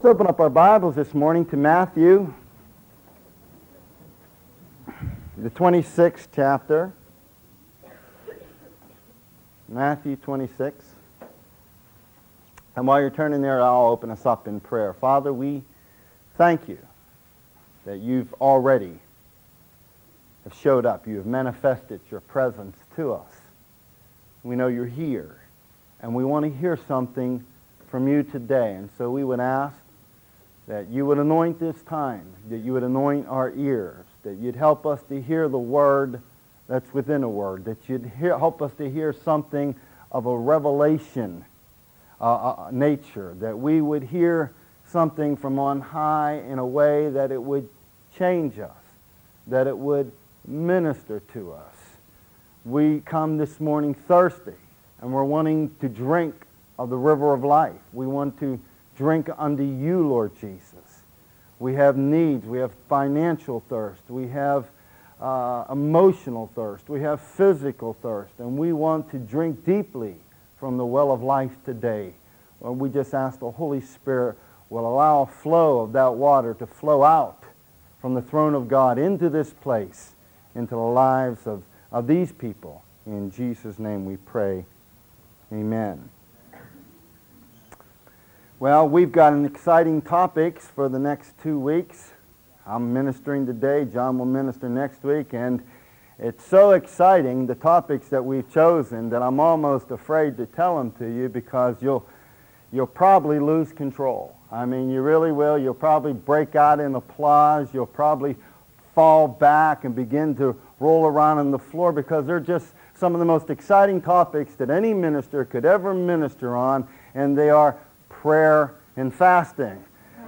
Let's open up our Bibles this morning to Matthew, the 26th chapter. Matthew 26. And while you're turning there, I'll open us up in prayer. Father, we thank you that you've already have showed up. You have manifested your presence to us. We know you're here, and we want to hear something from you today. And so we would ask that you would anoint this time, that you would anoint our ears, that you'd help us to hear the word that's within a word, that you'd help us to hear something of a revelation nature, that we would hear something from on high in a way that it would change us, that it would minister to us. We come this morning thirsty, and we're wanting to drink of the river of life. We want to drink unto you, Lord Jesus. We have needs. We have financial thirst. We have emotional thirst. We have physical thirst. And we want to drink deeply from the well of life today. Well, we just ask the Holy Spirit will allow a flow of that water to flow out from the throne of God into this place, into the lives of these people. In Jesus' name we pray. Amen. Well, we've got an exciting topics for the next 2 weeks. I'm ministering today. John will minister next week. And it's so exciting, the topics that we've chosen, that I'm almost afraid to tell them to you because you'll probably lose control. I mean, you really will. You'll probably break out in applause. You'll probably fall back and begin to roll around on the floor because they're just some of the most exciting topics that any minister could ever minister on, and they are prayer and fasting.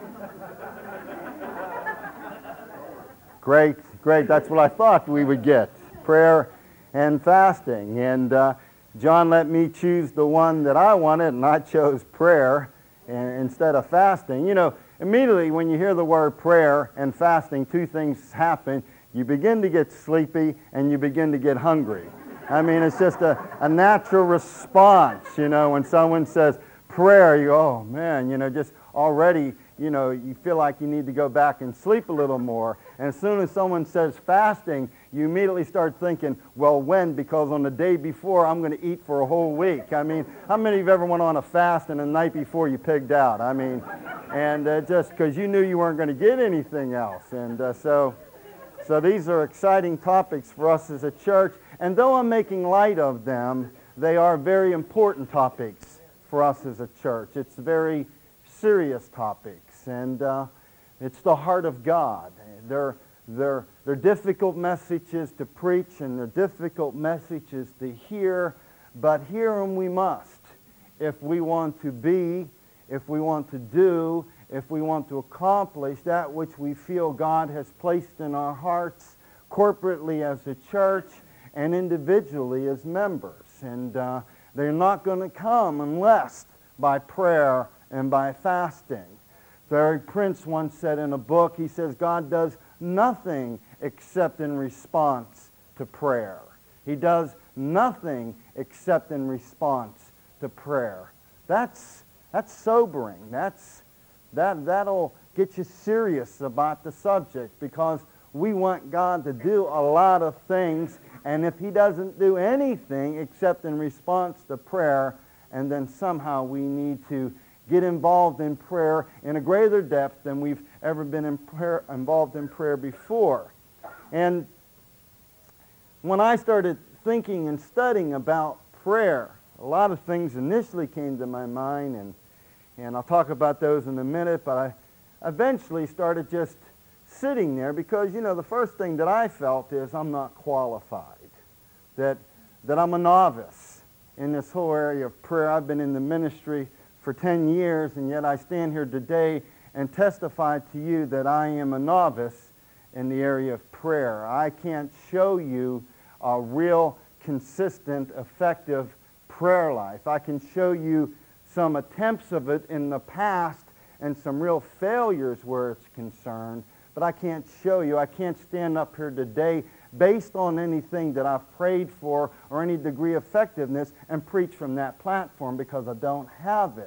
Great. That's what I thought we would get. Prayer and fasting. And John let me choose the one that I wanted, and I chose prayer instead of fasting. You know, immediately when you hear the word prayer and fasting, two things happen. You begin to get sleepy, and you begin to get hungry. I mean, it's just a natural response, you know, when someone says prayer, you go, oh man, you know, just already, you know, you feel like you need to go back and sleep a little more. And as soon as someone says fasting, you immediately start thinking, well, when? Because on the day before, I'm going to eat for a whole week. I mean, how many of you ever went on a fast and the night before you pigged out? I mean, and just because you knew you weren't going to get anything else. And so these are exciting topics for us as a church. And though I'm making light of them, they are very important topics for us as a church. It's very serious topics, and it's the heart of God. They're difficult messages to preach, and they're difficult messages to hear, but hear them we must if we want to be, if we want to do, if we want to accomplish that which we feel God has placed in our hearts corporately as a church and individually as members. And they're not going to come unless by prayer and by fasting. Barry Prince once said in a book, he says, God does nothing except in response to prayer. He does nothing except in response to prayer. That's sobering. That'll get you serious about the subject, because we want God to do a lot of things, and if He doesn't do anything except in response to prayer, and then somehow we need to get involved in prayer in a greater depth than we've ever been involved in prayer before. And when I started thinking and studying about prayer, a lot of things initially came to my mind, and I'll talk about those in a minute, but I eventually started just sitting there because, you know, the first thing that I felt is I'm not qualified, that I'm a novice in this whole area of prayer. I've been in the ministry for 10 years, and yet I stand here today and testify to you that I am a novice in the area of prayer. I can't show you a real, consistent, effective prayer life. I can show you some attempts of it in the past and some real failures where it's concerned, but I can't show you. I can't stand up here today based on anything that I've prayed for or any degree of effectiveness and preach from that platform because I don't have it.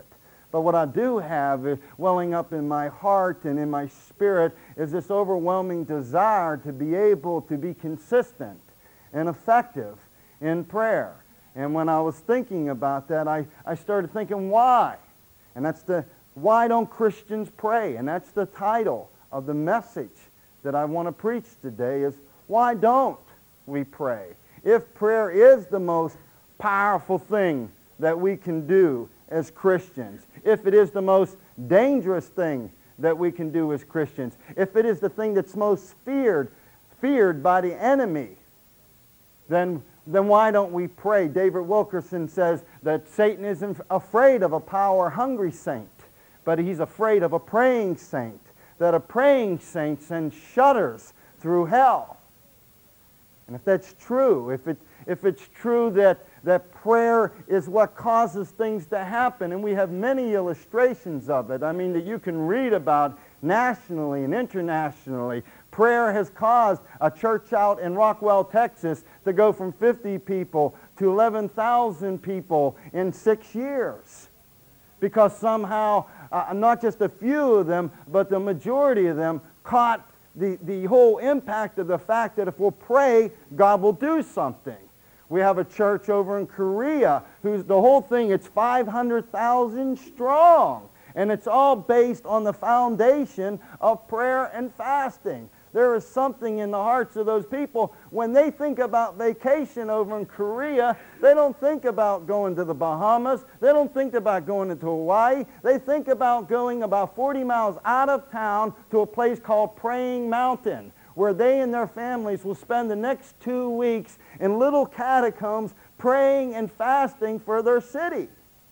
But what I do have is welling up in my heart and in my spirit is this overwhelming desire to be able to be consistent and effective in prayer. And when I was thinking about that, I started thinking, why? And that's why don't Christians pray? And that's the title of the message that I want to preach today is, why don't we pray? If prayer is the most powerful thing that we can do as Christians, if it is the most dangerous thing that we can do as Christians, if it is the thing that's most feared by the enemy, then why don't we pray? David Wilkerson says that Satan isn't afraid of a power-hungry saint, but he's afraid of a praying saint, that a praying saint sends shudders through hell. And if that's true, if it's true that prayer is what causes things to happen, and we have many illustrations of it, I mean, that you can read about nationally and internationally. Prayer has caused a church out in Rockwell, Texas, to go from 50 people to 11,000 people in 6 years. Because somehow, not just a few of them, but the majority of them caught the whole impact of the fact that if we'll pray, God will do something. We have a church over in Korea whose the whole thing, it's 500,000 strong. And it's all based on the foundation of prayer and fasting. There is something in the hearts of those people. When they think about vacation over in Korea, they don't think about going to the Bahamas. They don't think about going to Hawaii. They think about going about 40 miles out of town to a place called Praying Mountain, where they and their families will spend the next 2 weeks in little catacombs praying and fasting for their city.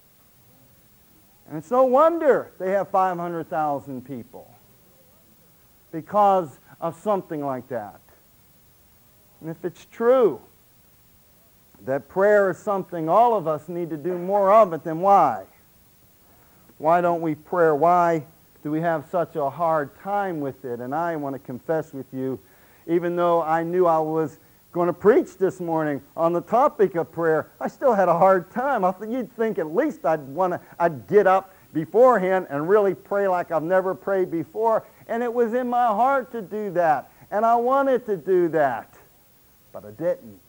And it's no wonder they have 500,000 people because of something like that. And if it's true that prayer is something all of us need to do more of it, then why? Why don't we pray? Why do we have such a hard time with it? And I want to confess with you, even though I knew I was going to preach this morning on the topic of prayer, I still had a hard time. You'd think at least I'd get up beforehand and really pray like I've never prayed before. And it was in my heart to do that. And I wanted to do that. But I didn't.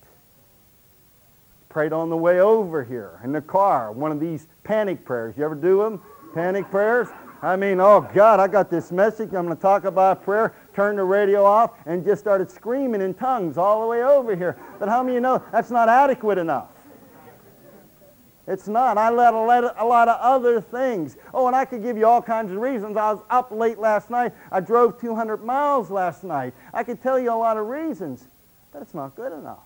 Prayed on the way over here in the car. One of these panic prayers. You ever do them? Panic prayers? I mean, oh God, I got this message. I'm going to talk about prayer. Turned the radio off and just started screaming in tongues all the way over here. But how many of you know that's not adequate enough? It's not. I let a lot of other things. Oh, and I could give you all kinds of reasons. I was up late last night. I drove 200 miles last night. I could tell you a lot of reasons, but it's not good enough.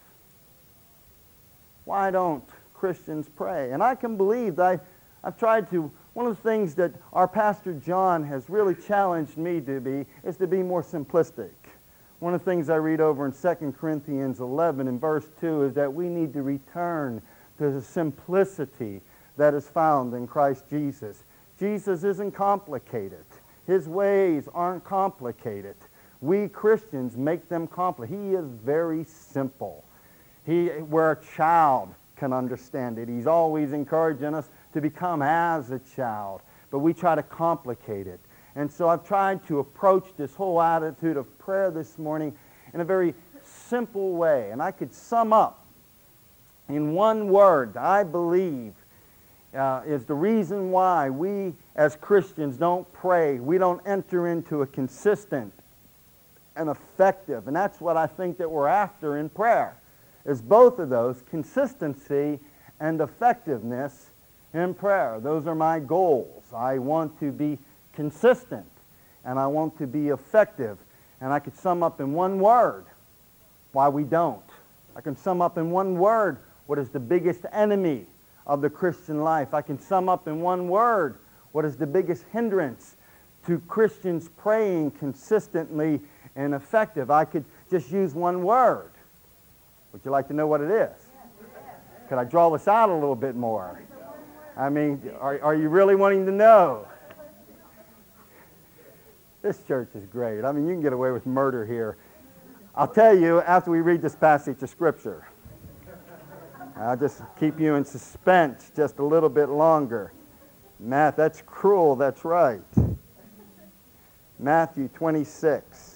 Why don't Christians pray? And I can believe that I've tried to. One of the things that our Pastor John has really challenged me to be is to be more simplistic. One of the things I read over in 2 Corinthians 11 in verse 2 is that we need to return to the simplicity that is found in Christ Jesus. Jesus isn't complicated. His ways aren't complicated. We Christians make them complicated. He is very simple. Where a child can understand it. He's always encouraging us to become as a child, but we try to complicate it. And so I've tried to approach this whole attitude of prayer this morning in a very simple way. And I could sum up in one word, I believe, is the reason why we as Christians don't pray. We don't enter into a consistent and effective, and that's what I think that we're after in prayer, is both of those, consistency and effectiveness in prayer. Those are my goals. I want to be consistent, and I want to be effective. And I could sum up in one word why we don't. I can sum up in one word what is the biggest enemy of the Christian life. I can sum up in one word what is the biggest hindrance to Christians praying consistently and effective. I could just use one word. Would you like to know what it is? Could I draw this out a little bit more? I mean, are you really wanting to know? This church is great. I mean, you can get away with murder here. I'll tell you after we read this passage of Scripture. I'll just keep you in suspense just a little bit longer. Matt, that's cruel, that's right. Matthew 26.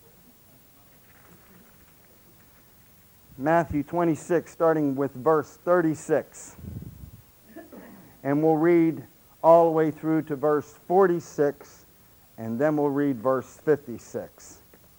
Matthew 26, starting with verse 36. And we'll read all the way through to verse 46, and then we'll read verse 56.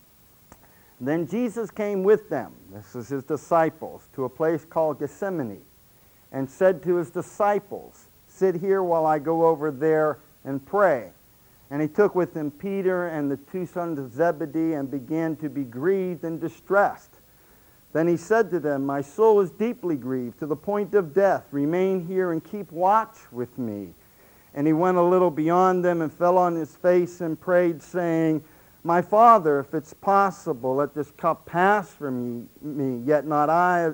Then Jesus came with them, this is his disciples, to a place called Gethsemane, and said to his disciples, "Sit here while I go over there and pray." And he took with him Peter and the two sons of Zebedee and began to be grieved and distressed. Then he said to them, "My soul is deeply grieved to the point of death. Remain here and keep watch with me." And he went a little beyond them and fell on his face and prayed, saying, "My Father, if it's possible, let this cup pass from me, yet not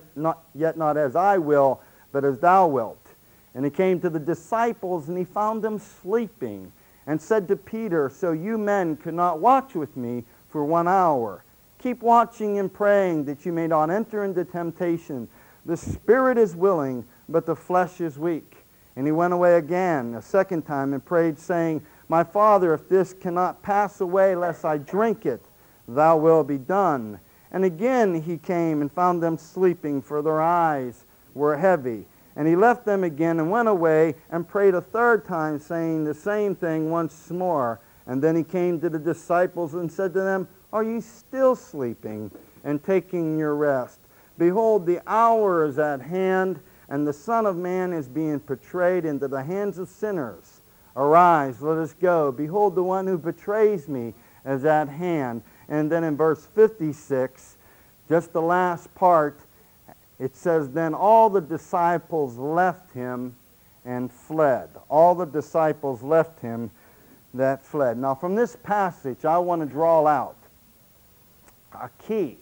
as I will, but as thou wilt." And he came to the disciples, and he found them sleeping, and said to Peter, "So you men could not watch with me for 1 hour? Keep watching and praying, that you may not enter into temptation. The spirit is willing, but the flesh is weak." And he went away again a second time and prayed, saying, "My Father, if this cannot pass away lest I drink it, thy will be done." And again he came and found them sleeping, for their eyes were heavy. And he left them again and went away and prayed a third time, saying the same thing once more. And then he came to the disciples and said to them, "Are you still sleeping and taking your rest? Behold, the hour is at hand, and the Son of Man is being betrayed into the hands of sinners. Arise, let us go. Behold, the one who betrays me is at hand." And then in verse 56, just the last part, it says, "Then all the disciples left him and fled." All the disciples left him that fled. Now from this passage, I want to draw out a key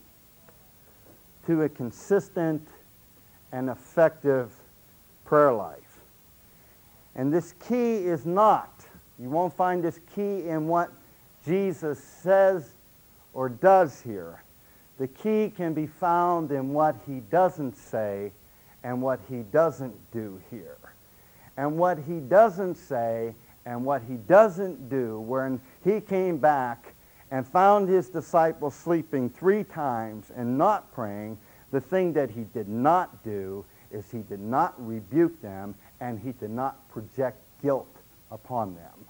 to a consistent and effective prayer life. And this key is not, you won't find this key in what Jesus says or does here. The key can be found in what he doesn't say and what he doesn't do here. And what he doesn't say and what he doesn't do, when he came back and found his disciples sleeping 3 times and not praying, the thing that he did not do is he did not rebuke them, and he did not project guilt upon them.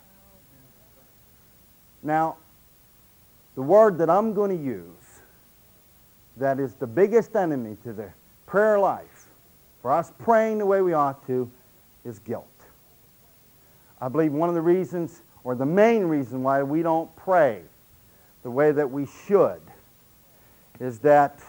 Now, the word that I'm going to use that is the biggest enemy to the prayer life, for us praying the way we ought to, is guilt. I believe one of the reasons, or the main reason why we don't pray the way that we should, is that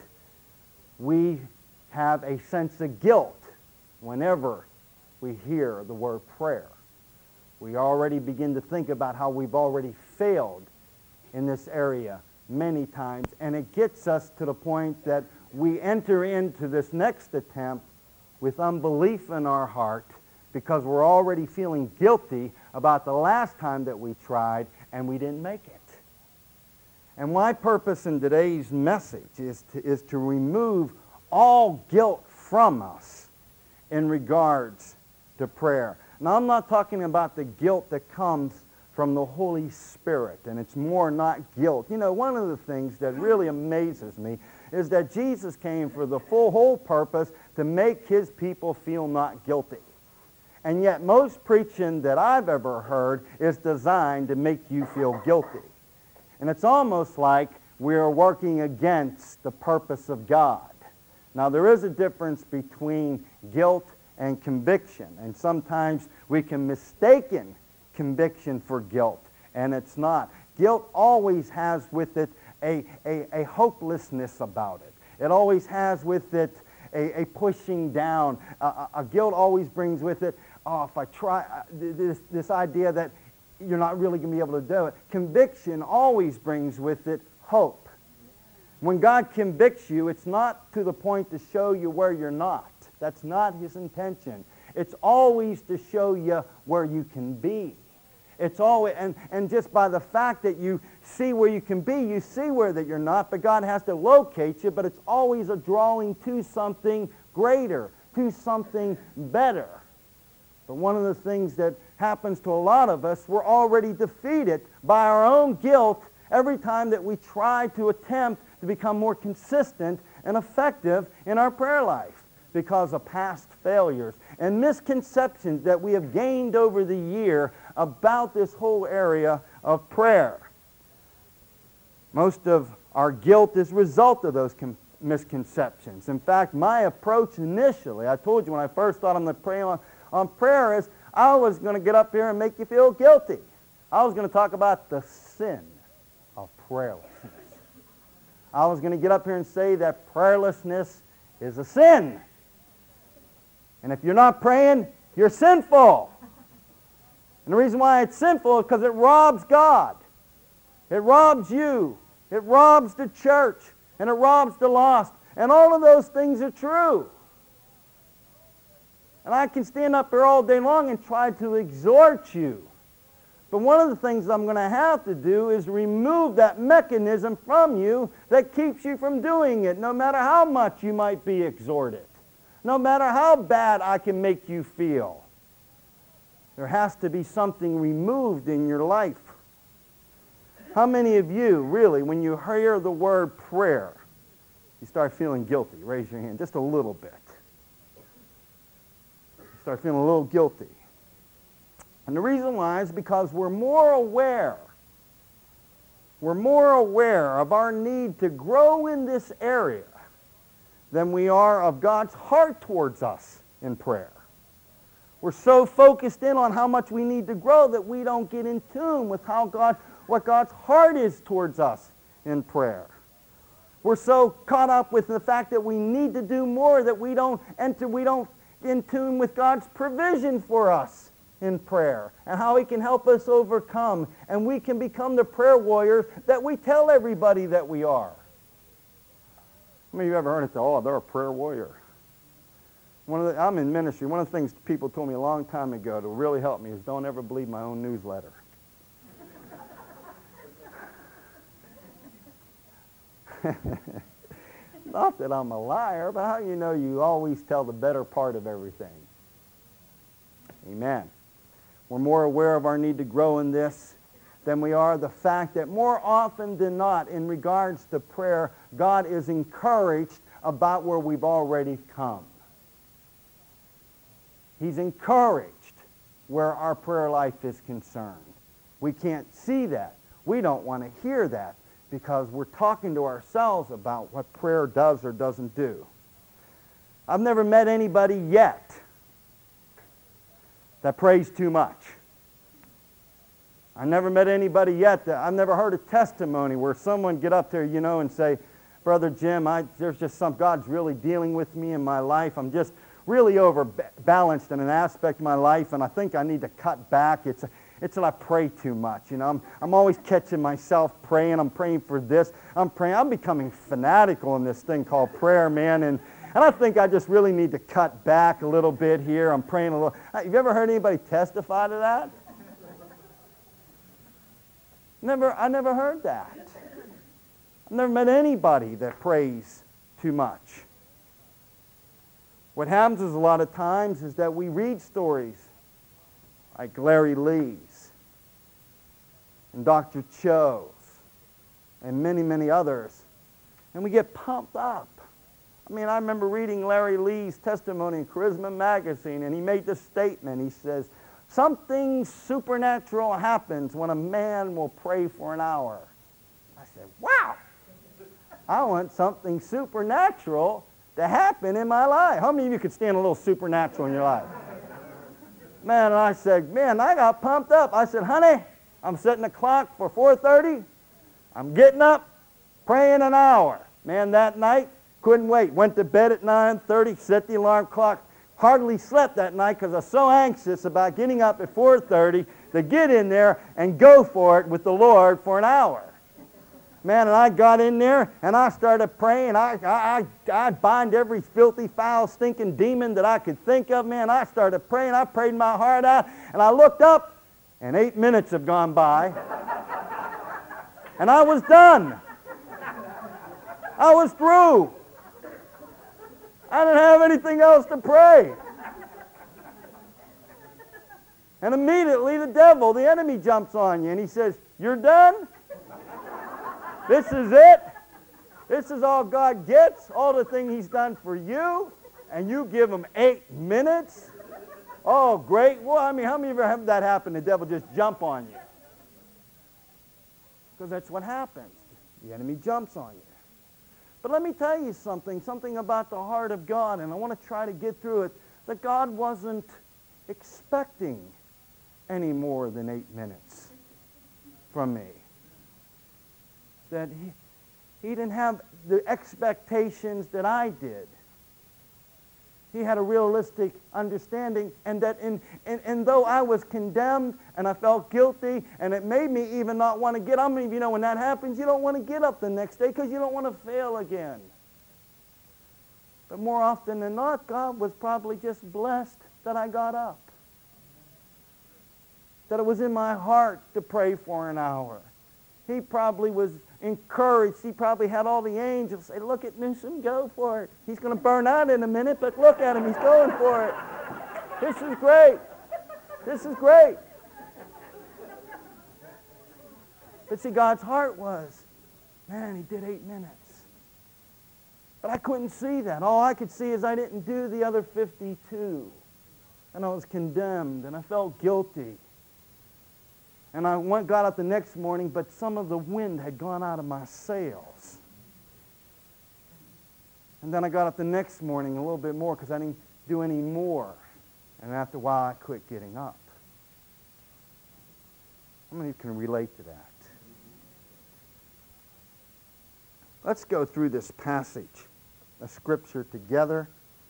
we have a sense of guilt whenever we hear the word prayer. We already begin to think about how we've already failed in this area many times, and it gets us to the point that we enter into this next attempt with unbelief in our heart, because we're already feeling guilty about the last time that we tried and we didn't make it. And my purpose in today's message is to remove all guilt from us in regards to prayer. Now, I'm not talking about the guilt that comes from the Holy Spirit, and it's more not guilt. You know, one of the things that really amazes me is that Jesus came for the whole purpose to make his people feel not guilty. And yet most preaching that I've ever heard is designed to make you feel guilty. And it's almost like we're working against the purpose of God. Now, there is a difference between guilt and conviction, and sometimes we can mistake conviction for guilt, and it's not. Guilt always has with it a hopelessness about it. It always has with it a pushing down. A guilt always brings with it, oh, if I try, this idea that you're not really going to be able to do it. Conviction always brings with it hope. When God convicts you, it's not to the point to show you where you're not. That's not his intention. It's always to show you where you can be. It's always, and just by the fact that you see where you can be, you see where that you're not, but God has to locate you, but it's always a drawing to something greater, to something better. But one of the things that happens to a lot of us, we're already defeated by our own guilt every time that we try to attempt to become more consistent and effective in our prayer life because of past failures and misconceptions that we have gained over the year about this whole area of prayer. Most of our guilt is a result of those misconceptions. In fact, my approach initially, I told you when I first thought I'm going to pray on prayer, is I was going to get up here and make you feel guilty. I was going to talk about the sin of prayerlessness. I was going to get up here and say that prayerlessness is a sin. And if you're not praying, you're sinful. And the reason why it's sinful is because it robs God. It robs you. It robs the church. And it robs the lost. And all of those things are true. And I can stand up here all day long and try to exhort you. But one of the things I'm going to have to do is remove that mechanism from you that keeps you from doing it, no matter how much you might be exhorted, no matter how bad I can make you feel. There has to be something removed in your life. How many of you, really, when you hear the word prayer, you start feeling guilty? Raise your hand just a little bit. You start feeling a little guilty. And the reason why is because we're more aware of our need to grow in this area than we are of God's heart towards us in prayer. We're so focused in on how much we need to grow that we don't get in tune with what God's heart is towards us in prayer. We're so caught up with the fact that we need to do more that we don't in tune with God's provision for us in prayer and how He can help us overcome, and we can become the prayer warriors that we tell everybody that we are. How many of you ever heard it say, oh, they're a prayer warrior? I'm in ministry. One of the things people told me a long time ago to really help me is don't ever believe my own newsletter. Not that I'm a liar, but how do you know you always tell the better part of everything? Amen. We're more aware of our need to grow in this than we are the fact that more often than not, in regards to prayer, God is encouraged about where we've already come. He's encouraged where our prayer life is concerned. We can't see that. We don't want to hear that because we're talking to ourselves about what prayer does or doesn't do. I've never met anybody yet that prays too much. I never met anybody yet I've never heard a testimony where someone get up there, and say, Brother Jim, there's just God's really dealing with me in my life. I'm just really overbalanced in an aspect of my life, and I think I need to cut back. It's that I pray too much. I'm always catching myself praying. I'm praying for this. I'm becoming fanatical in this thing called prayer, man, and I think I just really need to cut back a little bit here. I'm praying a little. Have you ever heard anybody testify to that? I never heard that. I've never met anybody that prays too much. What happens is a lot of times is that we read stories like Larry Lee's and Dr. Cho's and many, many others, and we get pumped up. I remember reading Larry Lee's testimony in Charisma magazine, and he made this statement. He says, something supernatural happens when a man will pray for an hour. I said, wow, I want something supernatural to happen in my life. How many of you could stand a little supernatural in your life? Man, and I said, I got pumped up. I said, honey, I'm setting the clock for 4:30. I'm getting up, praying an hour. Man, that night, couldn't wait. Went to bed at 9:30, set the alarm clock. Hardly slept that night because I was so anxious about getting up at 4:30 to get in there and go for it with the Lord for an hour. Man, and I got in there and I started praying. I bind every filthy, foul, stinking demon that I could think of. Man, I started praying. I prayed my heart out. And I looked up and 8 minutes have gone by. And I was done. I was through. I didn't have anything else to pray. And immediately the devil, the enemy, jumps on you and he says, "You're done? This is it? This is all God gets? All the thing he's done for you? And you give him 8 minutes? Oh, great. Well, I mean, how many of you have that happen? The devil just jump on you. Because that's what happens. The enemy jumps on you. But let me tell you something about the heart of God, and I want to try to get through it, that God wasn't expecting any more than 8 minutes from me. That he didn't have the expectations that I did. He had a realistic understanding, and that and though I was condemned and I felt guilty, and it made me even not want to get up. I mean, you know, when that happens, you don't want to get up the next day because you don't want to fail again. But more often than not, God was probably just blessed that I got up. That it was in my heart to pray for an hour. He probably was encouraged. He probably had all the angels say, "Look at Newsom, go for it. He's going to burn out in a minute, but look at him, he's going for it. This is great. This is great." But see, God's heart was, man, he did 8 minutes. But I couldn't see that. All I could see is I didn't do the other 52. And I was condemned, and I felt guilty. And I got up the next morning, but some of the wind had gone out of my sails. And then I got up the next morning a little bit more because I didn't do any more. And after a while, I quit getting up. How many of you can relate to that? Let's go through this passage of Scripture together.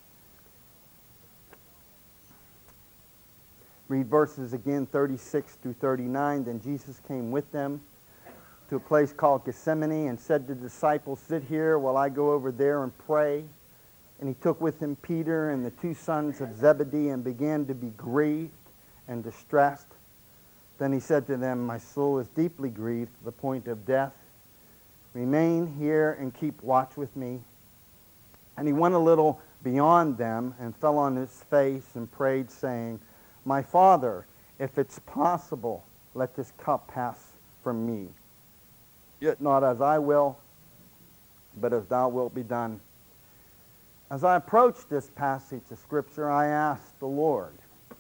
Read verses again, 36 through 39. Then Jesus came with them to a place called Gethsemane and said to the disciples, "Sit here while I go over there and pray." And he took with him Peter and the 2 sons of Zebedee and began to be grieved and distressed. Then he said to them, "My soul is deeply grieved to the point of death. Remain here and keep watch with me." And he went a little beyond them and fell on his face and prayed, saying, "My Father, if it's possible, let this cup pass from me. Yet not as I will, but as thou wilt be done." As I approached this passage of Scripture, I asked the Lord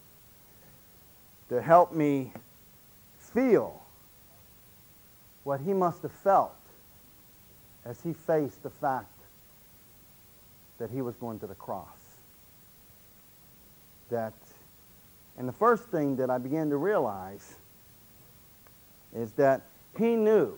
to help me feel what he must have felt as he faced the fact that he was going to the cross. And the first thing that I began to realize is that he knew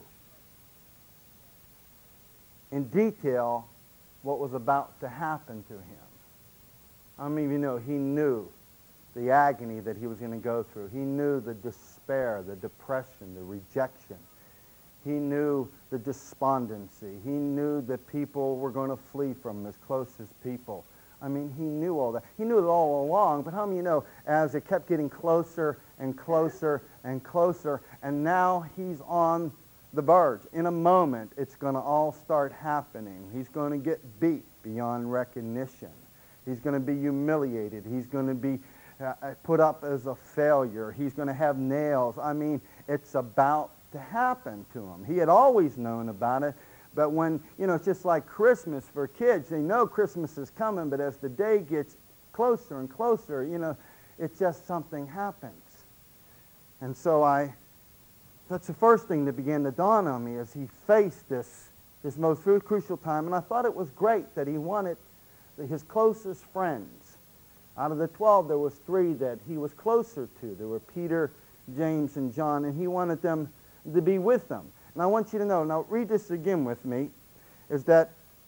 in detail what was about to happen to him. How many of you know he knew the agony that he was going to go through? He knew the despair, the depression, the rejection. He knew the despondency. He knew that people were going to flee from him, his closest people. I mean, he knew all that. He knew it all along, but how many of you know, as it kept getting closer and closer and closer, and now he's on the verge. In a moment, it's going to all start happening. He's going to get beat beyond recognition. He's going to be humiliated. He's going to be put up as a failure. He's going to have nails. I mean, it's about to happen to him. He had always known about it. But when, you know, it's just like Christmas for kids. They know Christmas is coming, but as the day gets closer and closer, you know, it's just something happens. And so that's the first thing that began to dawn on me as he faced this most crucial time. And I thought it was great that he wanted his closest friends. Out of the 12, there was 3 that he was closer to. There were Peter, James, and John, and he wanted them to be with them. And I want you to know, now read this again with me, is that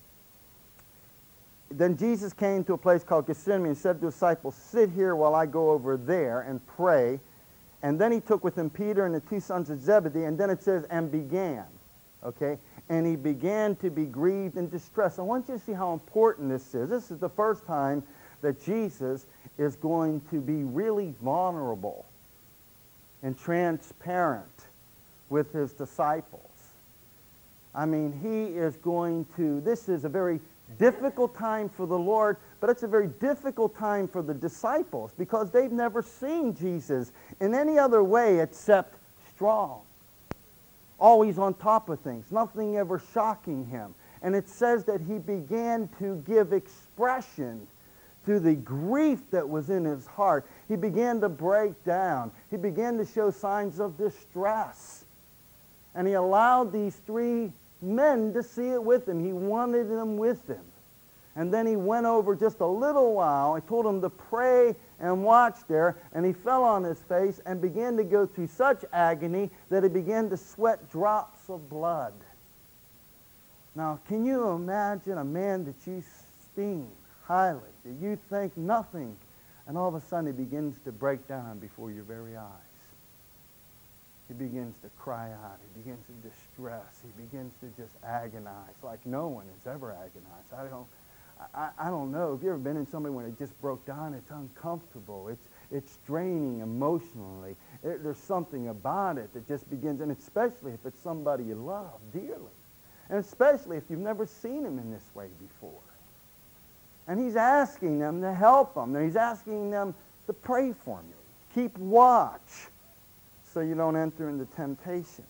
then Jesus came to a place called Gethsemane and said to the disciples, "Sit here while I go over there and pray." And then he took with him Peter and the 2 sons of Zebedee, and then it says, and began. Okay? And he began to be grieved and distressed. I want you to see how important this is. This is the first time that Jesus is going to be really vulnerable and transparent with his disciples. I mean, he is going to, this is a very difficult time for the Lord, but it's a very difficult time for the disciples because they've never seen Jesus in any other way except strong. Always on top of things, nothing ever shocking him. And it says that he began to give expression to the grief that was in his heart. He began to break down. He began to show signs of distress. And he allowed these three men to see it with him. He wanted them with him. And then he went over just a little while. He told them to pray and watch there. And he fell on his face and began to go through such agony that he began to sweat drops of blood. Now, can you imagine a man that you esteem highly, that you think nothing, and all of a sudden he begins to break down before your very eyes? He begins to cry out. He begins to distress. He begins to just agonize like no one has ever agonized. I don't know. Have you ever been in somebody when it just broke down? It's uncomfortable. It's draining emotionally. There's something about it that just begins, and especially if it's somebody you love dearly. And especially if you've never seen him in this way before. And he's asking them to help him. He's asking them to pray for me. Keep watch so you don't enter into temptation.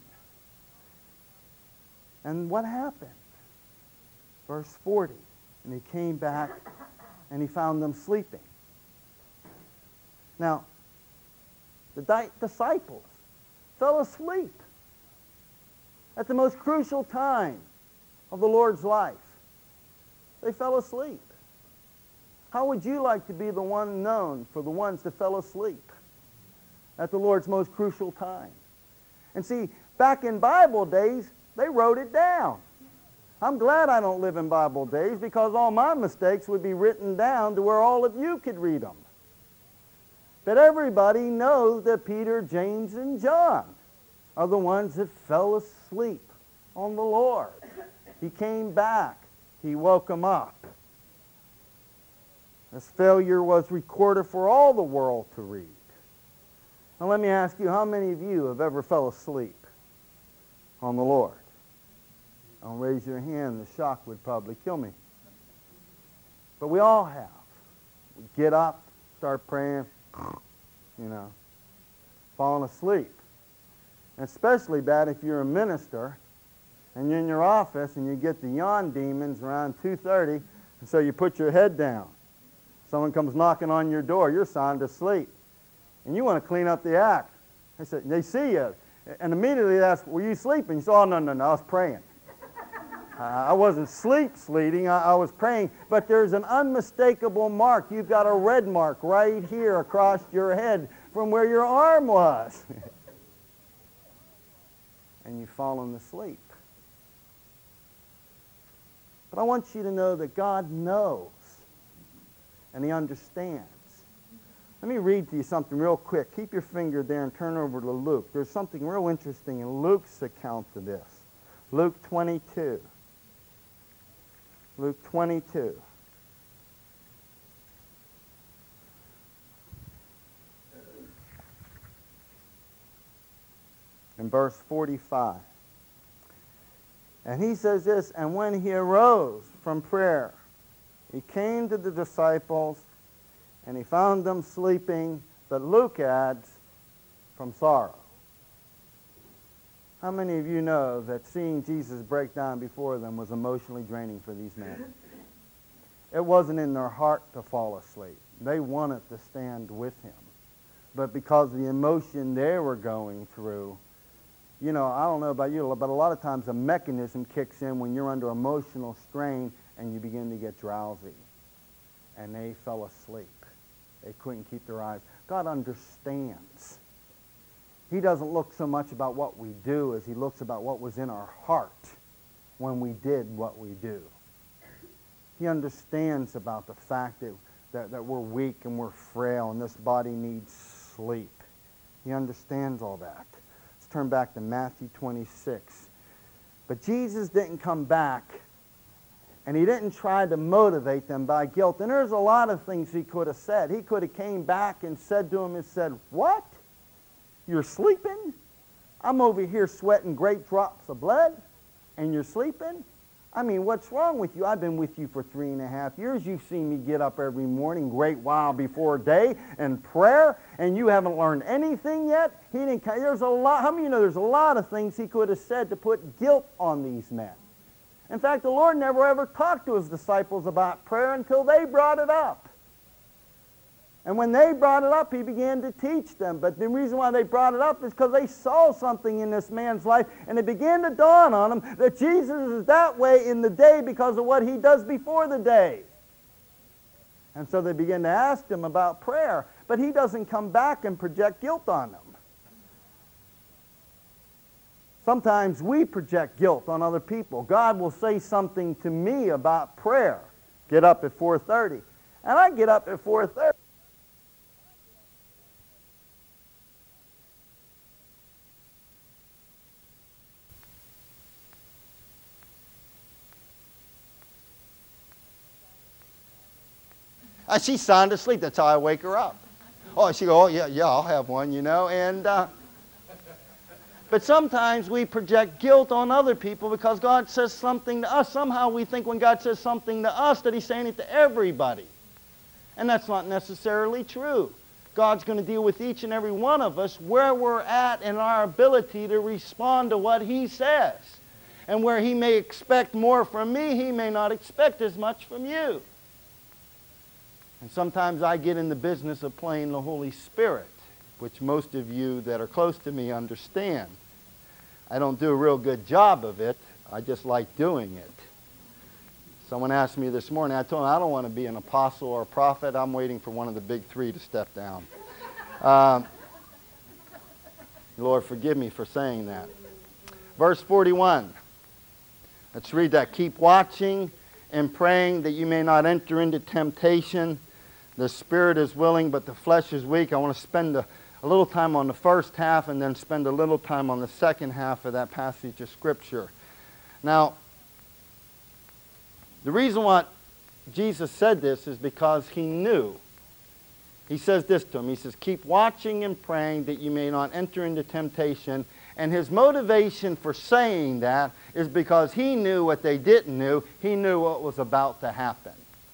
And what happened? Verse 40. And he came back and he found them sleeping. Now, the disciples fell asleep at the most crucial time of the Lord's life. They fell asleep. How would you like to be the one known for the ones that fell asleep at the Lord's most crucial time? And see, back in Bible days, they wrote it down. I'm glad I don't live in Bible days because all my mistakes would be written down to where all of you could read them. But everybody knows that Peter, James, and John are the ones that fell asleep on the Lord. He came back. He woke them up. This failure was recorded for all the world to read. Now let me ask you, how many of you have ever fell asleep on the Lord? Don't raise your hand. The shock would probably kill me. But we all have. We get up, start praying, falling asleep. And especially bad if you're a minister and you're in your office and you get the yawn demons around 2:30, and so you put your head down. Someone comes knocking on your door. You're sound asleep. And you want to clean up the act. They see you. And immediately they ask, were you sleeping? You say, oh, no, I was praying. I wasn't sleeping, I was praying, but there's an unmistakable mark. You've got a red mark right here across your head from where your arm was. And you've fallen asleep. But I want you to know that God knows and He understands. Let me read to you something real quick. Keep your finger there and turn over to Luke. There's something real interesting in Luke's account of this. Luke 22. Luke 22. In verse 45. And he says this, and when he arose from prayer, he came to the disciples, and he found them sleeping, but Luke adds, from sorrow. How many of you know that seeing Jesus break down before them was emotionally draining for these men? It wasn't in their heart to fall asleep. They wanted to stand with him. But because of the emotion they were going through, I don't know about you, but a lot of times a mechanism kicks in when you're under emotional strain and you begin to get drowsy. And they fell asleep. They couldn't keep their eyes. God understands. He doesn't look so much about what we do as he looks about what was in our heart when we did what we do. He understands about the fact that we're weak and we're frail and this body needs sleep. He understands all that. Let's turn back to Matthew 26. But Jesus didn't come back and he didn't try to motivate them by guilt. And there's a lot of things he could have said. He could have came back and said to them, what? You're sleeping? I'm over here sweating great drops of blood, and you're sleeping? I mean, what's wrong with you? I've been with you for 3.5 years. You've seen me get up every morning, great while before day, and prayer, and you haven't learned anything yet? He didn't. There's a lot. How many of you know there's a lot of things he could have said to put guilt on these men? In fact, the Lord never ever talked to his disciples about prayer until they brought it up. And when they brought it up, he began to teach them. But the reason why they brought it up is because they saw something in this man's life, and it began to dawn on them that Jesus is that way in the day because of what he does before the day. And so they began to ask him about prayer, but he doesn't come back and project guilt on them. Sometimes we project guilt on other people. God will say something to me about prayer. Get up at 4:30. And I get up at 4:30. She's sound asleep. That's how I wake her up. Oh, she go, oh, yeah, I'll have one, you know. But sometimes we project guilt on other people because God says something to us. Somehow we think when God says something to us that he's saying it to everybody. And that's not necessarily true. God's going to deal with each and every one of us where we're at in our ability to respond to what he says. And where he may expect more from me, he may not expect as much from you. And sometimes I get in the business of playing the Holy Spirit, which most of you that are close to me understand. I don't do a real good job of it. I just like doing it. Someone asked me this morning, I told them I don't want to be an apostle or a prophet. I'm waiting for one of the big three to step down. Lord, forgive me for saying that. Verse 41. Let's read that. Keep watching and praying that you may not enter into temptation. The spirit is willing, but the flesh is weak. I want to spend a little time on the first half and then spend a little time on the second half of that passage of Scripture. Now, the reason why Jesus said this is because he knew. He says this to him. He says, keep watching and praying that you may not enter into temptation. And his motivation for saying that is because he knew what they didn't know. He knew what was about to happen.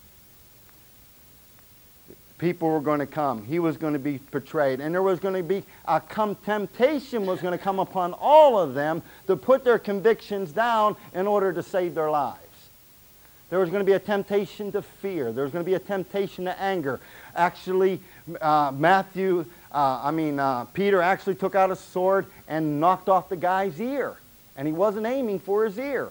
People were going to come. He was going to be betrayed. And there was going to be temptation was going to come upon all of them to put their convictions down in order to save their lives. There was going to be a temptation to fear. There was going to be a temptation to anger. Actually, Peter actually took out a sword and knocked off the guy's ear. And he wasn't aiming for his ear.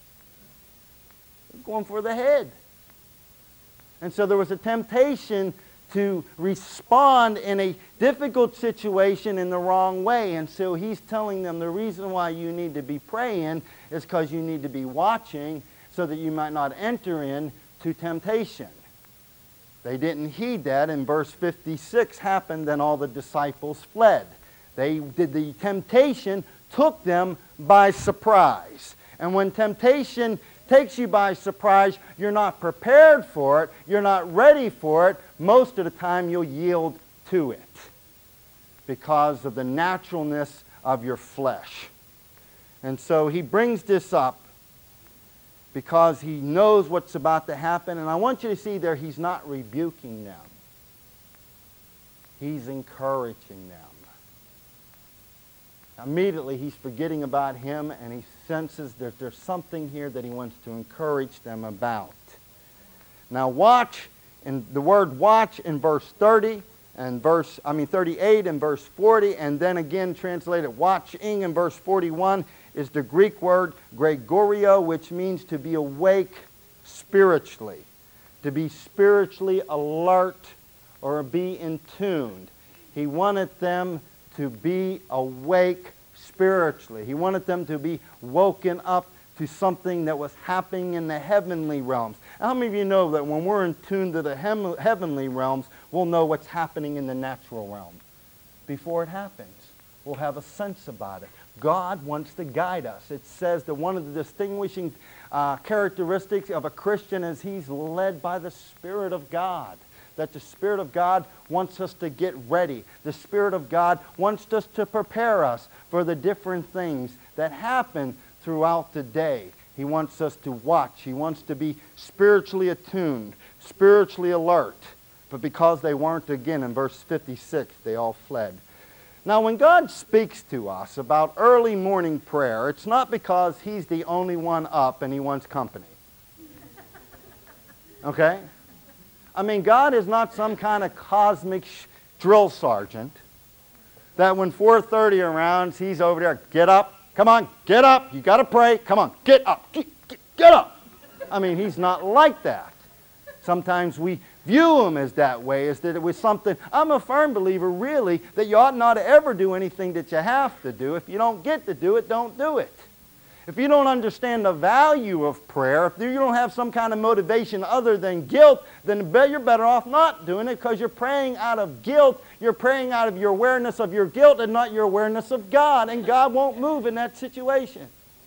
He was going for the head. And so there was a temptation to respond in a difficult situation in the wrong way. And so he's telling them the reason why you need to be praying is because you need to be watching so that you might not enter into temptation. They didn't heed that. In verse 56 happened, then all the disciples fled. The temptation took them by surprise. And when temptation takes you by surprise, you're not prepared for it, you're not ready for it, most of the time you'll yield to it because of the naturalness of your flesh. And so he brings this up because he knows what's about to happen. And I want you to see there, he's not rebuking them. He's encouraging them. Immediately he's forgetting about him and he senses that there's something here that he wants to encourage them about. Now watch, and the word watch in verse 38 and verse 40, and then again translated watching in verse 41 is the Greek word Gregorio, which means to be awake spiritually, to be spiritually alert or be in tune. He wanted them to be awake spiritually. He wanted them to be woken up to something that was happening in the heavenly realms. How many of you know that when we're in tune to the heavenly realms, we'll know what's happening in the natural realm before it happens? We'll have a sense about it. God wants to guide us. It says that one of the distinguishing characteristics of a Christian is he's led by the Spirit of God. That the Spirit of God wants us to get ready. The Spirit of God wants us to prepare us for the different things that happen throughout the day. He wants us to watch. He wants to be spiritually attuned, spiritually alert. But because they weren't, again, in verse 56, they all fled. Now, when God speaks to us about early morning prayer, it's not because He's the only one up and He wants company. Okay? I mean, God is not some kind of cosmic drill sergeant that when 4:30 around, He's over there, get up, come on, get up, you got to pray, come on, get up, get up. I mean, He's not like that. Sometimes we view Him as that way, as that it was something. I'm a firm believer, really, that you ought not to ever do anything that you have to do. If you don't get to do it, don't do it. If you don't understand the value of prayer, if you don't have some kind of motivation other than guilt, then you're better off not doing it, because you're praying out of guilt. You're praying out of your awareness of your guilt and not your awareness of God, and God won't move in that situation.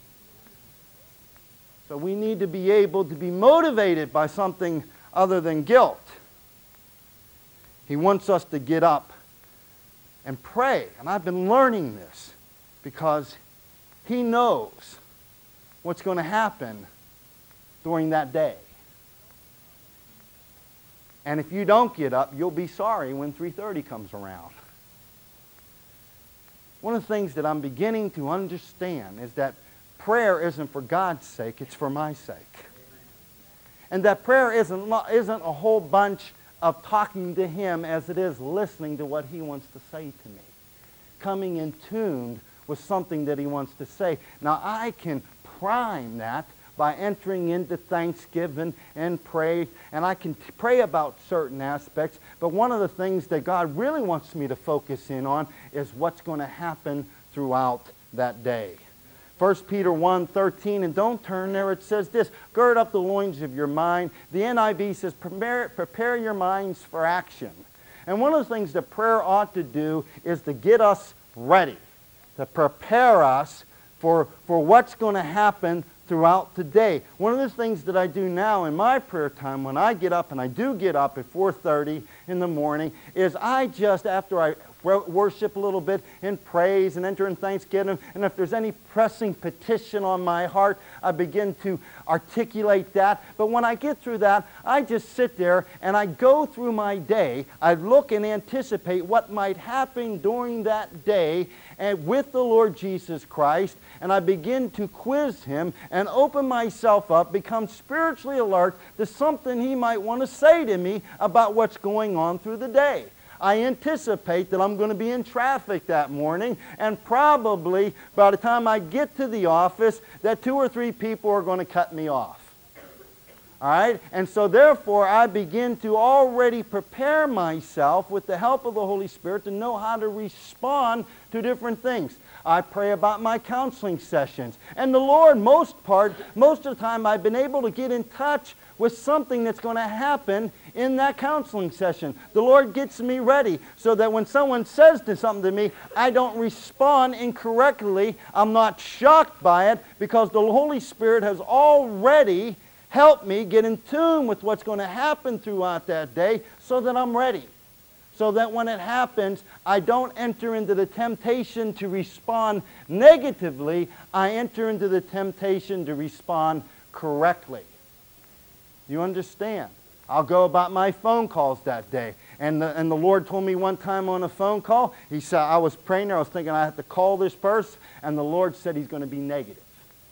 So we need to be able to be motivated by something other than guilt. He wants us to get up and pray. And I've been learning this because He knows what's going to happen during that day. And if you don't get up, you'll be sorry when 3:30 comes around. One of the things that I'm beginning to understand is that prayer isn't for God's sake, it's for my sake. And that prayer isn't a whole bunch of talking to Him as it is listening to what He wants to say to me. Coming in tune with something that He wants to say. Now I can prime that by entering into thanksgiving and pray, and I can pray about certain aspects, but one of the things that God really wants me to focus in on is what's going to happen throughout that day. 1 Peter 1:13, and don't turn there, it says this, gird up the loins of your mind. The NIV says, prepare your minds for action. And one of the things that prayer ought to do is to get us ready, to prepare us for what's going to happen throughout the day. One of the things that I do now in my prayer time when I get up, and I do get up at 4:30 in the morning, is I just, after I worship a little bit in praise and enter in thanksgiving, and if there's any pressing petition on my heart, I begin to articulate that. But when I get through that, I just sit there and I go through my day. I look and anticipate what might happen during that day and with the Lord Jesus Christ, and I begin to quiz Him and open myself up, become spiritually alert to something He might want to say to me about what's going on through the day. I anticipate that I'm going to be in traffic that morning, and probably by the time I get to the office, that 2 or 3 people are going to cut me off. All right? And so therefore, I begin to already prepare myself with the help of the Holy Spirit to know how to respond to different things. I pray about my counseling sessions. And the Lord, most of the time, I've been able to get in touch with something that's going to happen in that counseling session. The Lord gets me ready so that when someone says something to me, I don't respond incorrectly. I'm not shocked by it, because the Holy Spirit has already helped me get in tune with what's going to happen throughout that day so that I'm ready. So that when it happens, I don't enter into the temptation to respond negatively. I enter into the temptation to respond correctly. You understand? I'll go about my phone calls that day. And the Lord told me one time on a phone call, He said, I was praying there, I was thinking I have to call this person, and the Lord said He's going to be negative.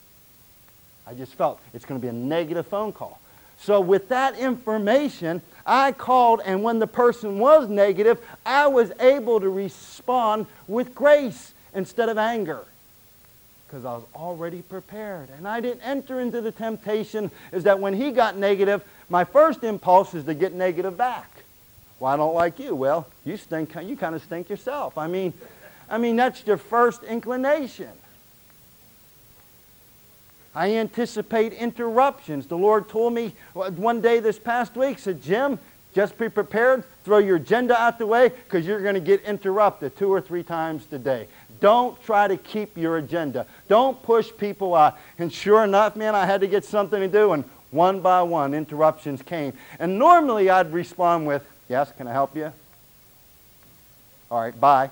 I just felt it's going to be a negative phone call. So with that information, I called, and when the person was negative, I was able to respond with grace instead of anger, because I was already prepared. And I didn't enter into the temptation is that when he got negative, my first impulse is to get negative back. Well, I don't like you. Well, you stink. You kind of stink yourself. I mean, that's your first inclination. I anticipate interruptions. The Lord told me one day this past week, said, Jim, just be prepared. Throw your agenda out the way, because you're going to get interrupted 2 or 3 times today. Don't try to keep your agenda. Don't push people out. And sure enough, man, I had to get something to do, and one by one, interruptions came. And normally I'd respond with, yes, can I help you? All right, bye.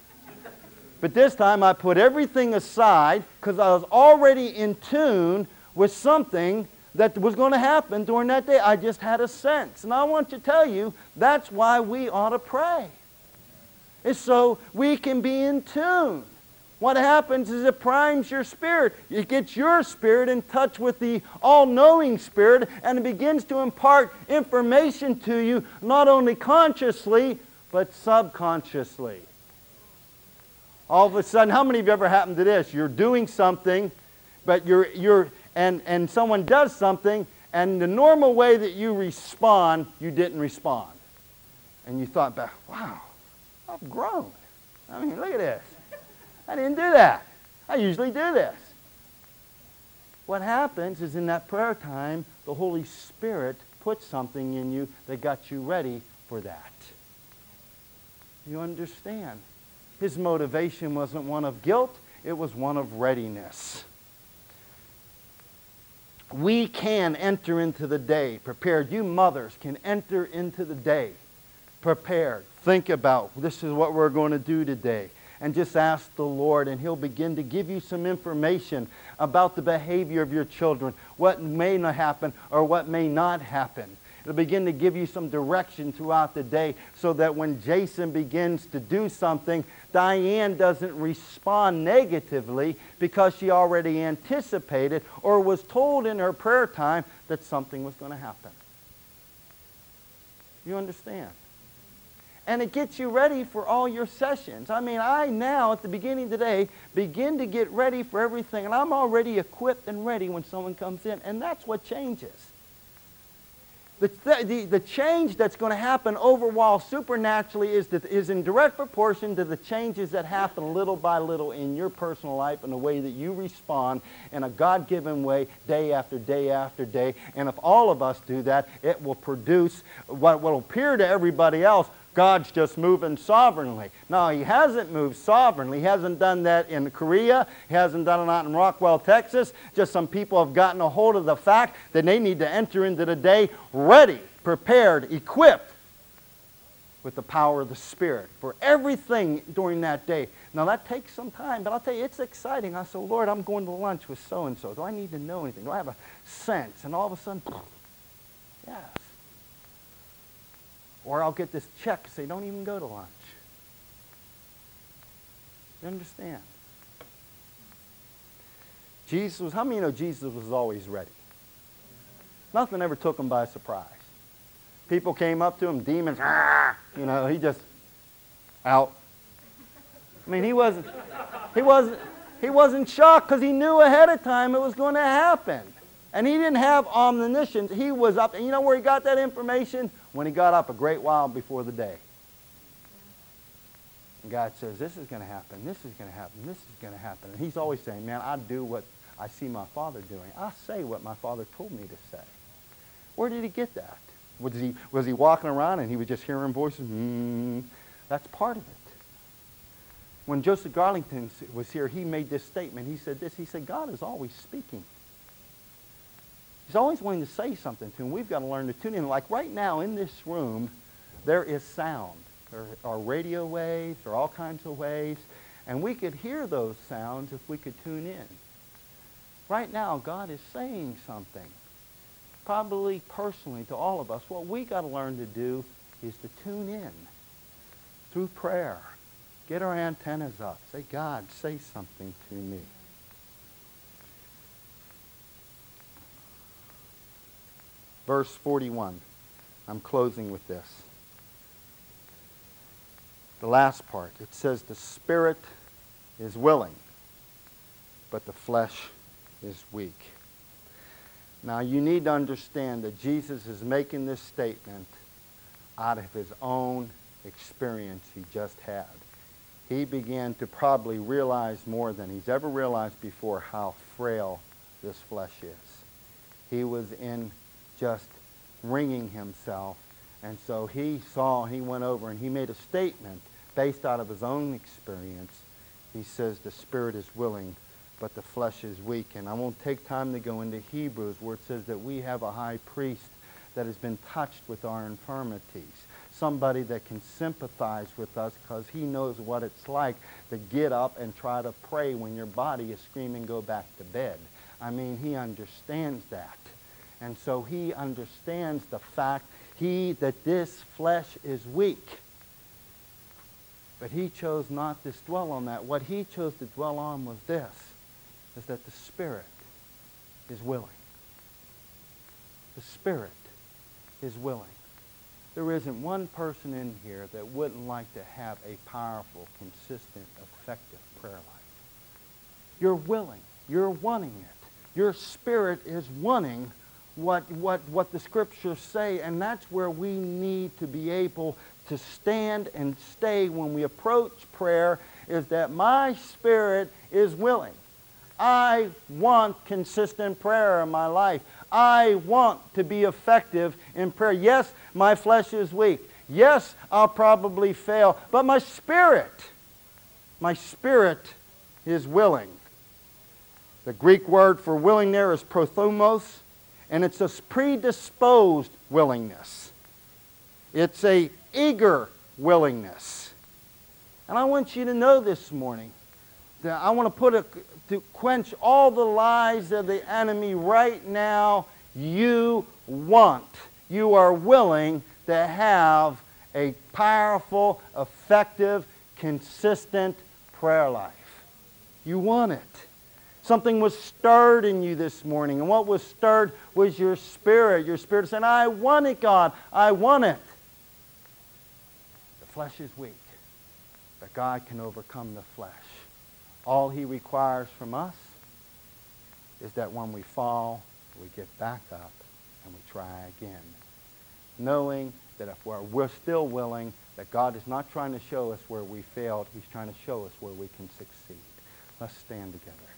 But this time I put everything aside, because I was already in tune with something that was going to happen during that day. I just had a sense. And I want to tell you, that's why we ought to pray. It's so we can be in tune. What happens is it primes your spirit. It gets your spirit in touch with the all-knowing Spirit, and it begins to impart information to you, not only consciously, but subconsciously. All of a sudden, how many of you ever happened to this? You're doing something, but and someone does something, and the normal way that you respond, you didn't respond. And you thought back, wow, I've grown. I mean, look at this. I didn't do that. I usually do this. What happens is in that prayer time, the Holy Spirit puts something in you that got you ready for that. You understand? His motivation wasn't one of guilt, it was one of readiness. We can enter into the day prepared. You mothers can enter into the day prepared. Think about, this is what we're going to do today. And just ask the Lord, and He'll begin to give you some information about the behavior of your children, what may not happen or what may not happen. It'll begin to give you some direction throughout the day so that when Jason begins to do something, Diane doesn't respond negatively because she already anticipated or was told in her prayer time that something was going to happen. You understand? And it gets you ready for all your sessions. I mean, I now, at the beginning of the day, begin to get ready for everything. And I'm already equipped and ready when someone comes in. And that's what changes. The change that's going to happen overall supernaturally is in direct proportion to the changes that happen little by little in your personal life and the way that you respond in a God-given way day after day after day. And if all of us do that, it will produce what will appear to everybody else, God's just moving sovereignly. No, He hasn't moved sovereignly. He hasn't done that in Korea. He hasn't done it out in Rockwell, Texas. Just some people have gotten a hold of the fact that they need to enter into the day ready, prepared, equipped with the power of the Spirit for everything during that day. Now that takes some time, but I'll tell you, it's exciting. I said, Lord, I'm going to lunch with so-and-so. Do I need to know anything? Do I have a sense? And all of a sudden, yes. Or I'll get this check and say, don't even go to lunch. You understand? How many of you know Jesus was always ready? Nothing ever took Him by surprise. People came up to Him, demons, He just out. I mean, he wasn't shocked because He knew ahead of time it was going to happen. And He didn't have omniscience. He was up. And you know where He got that information? When He got up a great while before the day. And God says, this is going to happen, this is going to happen, this is going to happen. And He's always saying, man, I do what I see my Father doing. I say what my Father told me to say. Where did He get that? Was he walking around and he was just hearing voices? That's part of it. When Joseph Garlington was here, he made this statement. He said this. He said, God is always speaking. He's always wanting to say something to him. We've got to learn to tune in. Like right now in this room, there is sound. There are radio waves, there are all kinds of waves, and we could hear those sounds if we could tune in. Right now, God is saying something, probably personally to all of us. What we got to learn to do is to tune in through prayer. Get our antennas up. Say, God, say something to me. Verse 41. I'm closing with this. The last part. It says the spirit is willing, but the flesh is weak. Now you need to understand that Jesus is making this statement out of His own experience He just had. He began to probably realize more than He's ever realized before how frail this flesh is. He was in just wringing himself. And so he went over and he made a statement based out of his own experience. He says the spirit is willing, but the flesh is weak. And I won't take time to go into Hebrews where it says that we have a high priest that has been touched with our infirmities. Somebody that can sympathize with us because he knows what it's like to get up and try to pray when your body is screaming, go back to bed. I mean, he understands that. And so he understands the fact that this flesh is weak. But he chose not to dwell on that. What he chose to dwell on was this, is that the Spirit is willing. The Spirit is willing. There isn't one person in here that wouldn't like to have a powerful, consistent, effective prayer life. You're willing. You're wanting it. Your spirit is wanting what the Scriptures say, and that's where we need to be able to stand and stay when we approach prayer, is that my spirit is willing. I want consistent prayer in my life. I want to be effective in prayer. Yes, my flesh is weak. Yes, I'll probably fail. But my spirit is willing. The Greek word for willing there is prothumos, and it's a predisposed willingness. It's a eager willingness. And I want you to know this morning that I want to quench all the lies of the enemy right now. You are willing to have a powerful, effective, consistent prayer life. You want it. Something was stirred in you this morning, and what was stirred was your spirit. Your spirit said, I want it, God. I want it. The flesh is weak, but God can overcome the flesh. All he requires from us is that when we fall, we get back up and we try again. Knowing that if we're still willing, that God is not trying to show us where we failed. He's trying to show us where we can succeed. Let's stand together.